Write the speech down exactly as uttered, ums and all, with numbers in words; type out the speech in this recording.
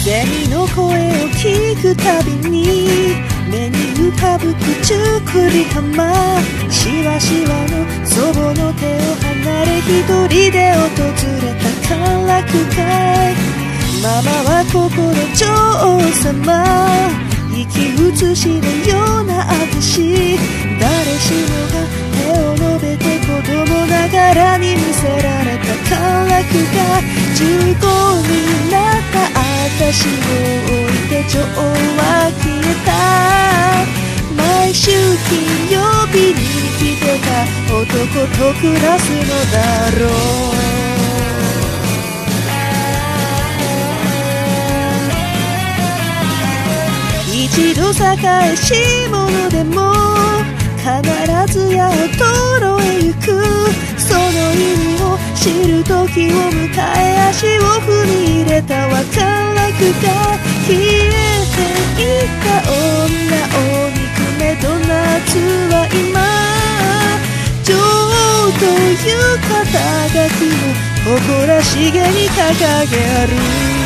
セミの声を聞くたびに目に浮かぶ口くり浜、しわしわの祖母の手を離れ一人で訪れた歓楽街。ママはここの女王様、生き写しのような私、誰しもが手を伸べて子供ながらに見せられた歓楽街。じゅうごになった私を置いて女王は消えた。毎週金曜日に来てた男と暮らすのだろう。一度栄し者でも必ずや衰えゆく、その意味を知る時を迎え足を踏み入れたわ。歓楽が消えていた女を憎めど夏は今、女王という肩書きを誇らしげに掲げる。